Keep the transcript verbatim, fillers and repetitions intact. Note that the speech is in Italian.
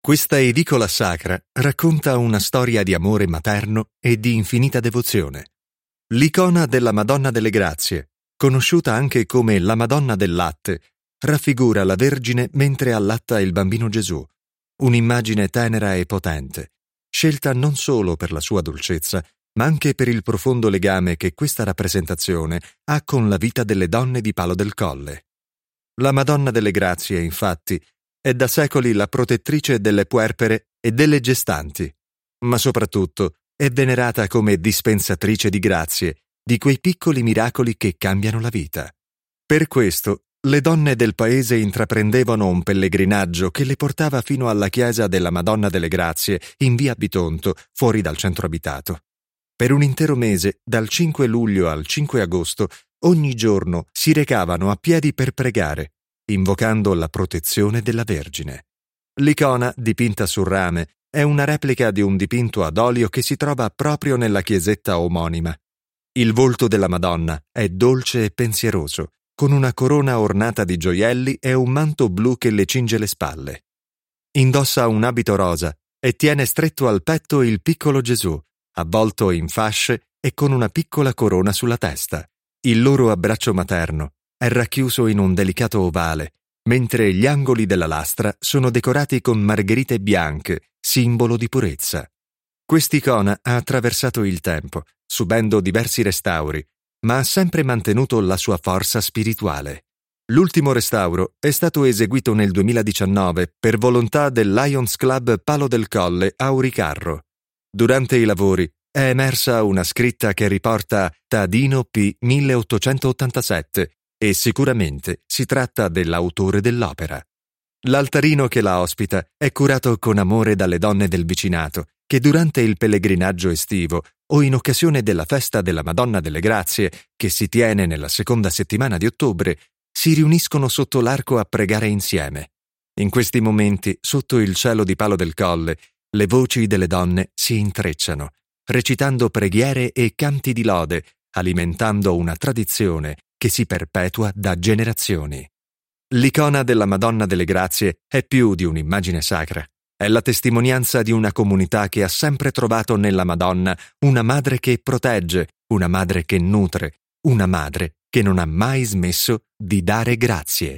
Questa edicola sacra racconta una storia di amore materno e di infinita devozione. L'icona della Madonna delle Grazie, conosciuta anche come la Madonna del Latte, raffigura la Vergine mentre allatta il bambino Gesù, un'immagine tenera e potente, scelta non solo per la sua dolcezza, ma anche per il profondo legame che questa rappresentazione ha con la vita delle donne di Palo del Colle. La Madonna delle Grazie, infatti, è da secoli la protettrice delle puerpere e delle gestanti, ma soprattutto è venerata come dispensatrice di grazie, di quei piccoli miracoli che cambiano la vita. Per questo, le donne del paese intraprendevano un pellegrinaggio che le portava fino alla chiesa della Madonna delle Grazie in via Bitonto, fuori dal centro abitato. Per un intero mese, dal cinque luglio al cinque agosto, ogni giorno si recavano a piedi per pregare, invocando la protezione della Vergine. L'icona, dipinta sul rame, è una replica di un dipinto ad olio che si trova proprio nella chiesetta omonima. Il volto della Madonna è dolce e pensieroso, con una corona ornata di gioielli e un manto blu che le cinge le spalle. Indossa un abito rosa e tiene stretto al petto il piccolo Gesù, avvolto in fasce e con una piccola corona sulla testa. Il loro abbraccio materno è racchiuso in un delicato ovale, mentre gli angoli della lastra sono decorati con margherite bianche, simbolo di purezza. Quest'icona ha attraversato il tempo, subendo diversi restauri, ma ha sempre mantenuto la sua forza spirituale. L'ultimo restauro è stato eseguito nel duemiladiciannove per volontà del Lions Club Palo del Colle Auricarro. Durante i lavori è emersa una scritta che riporta Tadino P milleottocentottantasette e sicuramente si tratta dell'autore dell'opera. L'altarino che la ospita è curato con amore dalle donne del vicinato, che durante il pellegrinaggio estivo o in occasione della festa della Madonna delle Grazie, che si tiene nella seconda settimana di ottobre, si riuniscono sotto l'arco a pregare insieme. In questi momenti, sotto il cielo di Palo del Colle, le voci delle donne si intrecciano, recitando preghiere e canti di lode, alimentando una tradizione che si perpetua da generazioni. L'icona della Madonna delle Grazie è più di un'immagine sacra. È la testimonianza di una comunità che ha sempre trovato nella Madonna una madre che protegge, una madre che nutre, una madre che non ha mai smesso di dare grazie.